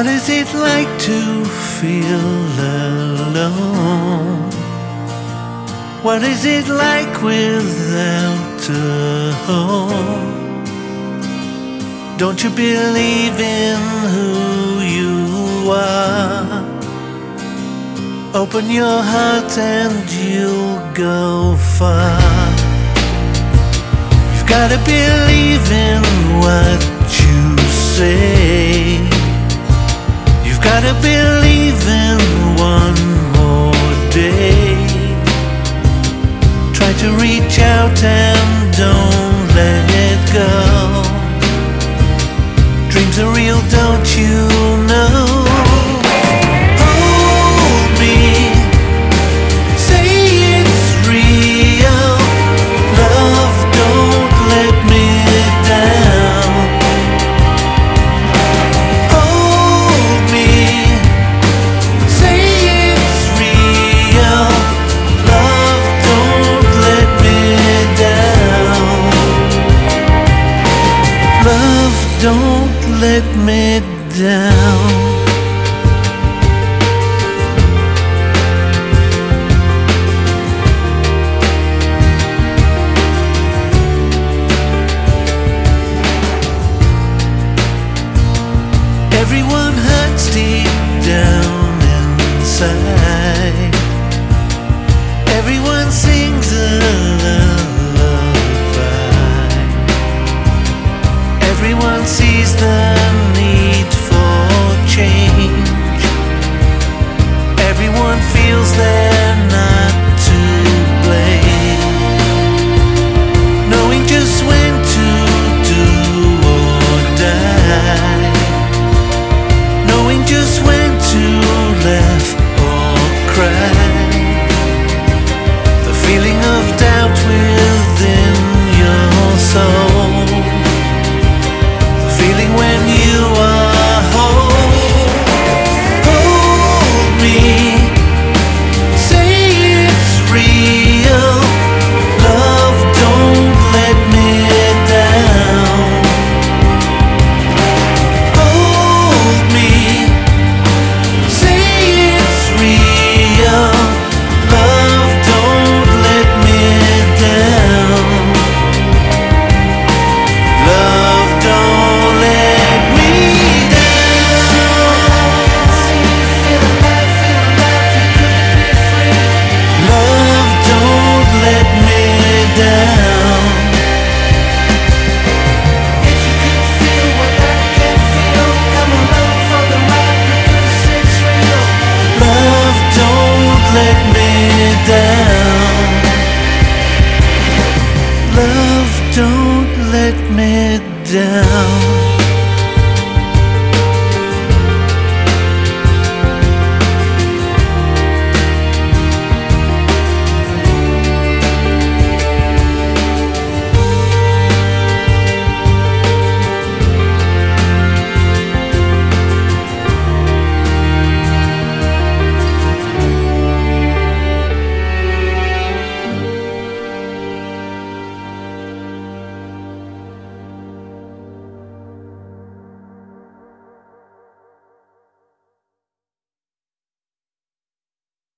What is it like to feel alone? What is it like without a home? Don't you believe in who you are? Open your heart and you'll go far. You've gotta believe in what you say. You've gotta believe in one more day. Try to reach out and don't let go. Dreams are real, don't you know? Hold me, say it's real. Love, don't let me down. Hold me, say it's real. Love, don't let me down. Love, don't let me down. Everyone hurts deep down inside. Everyone sings a lullaby. Everyone sees the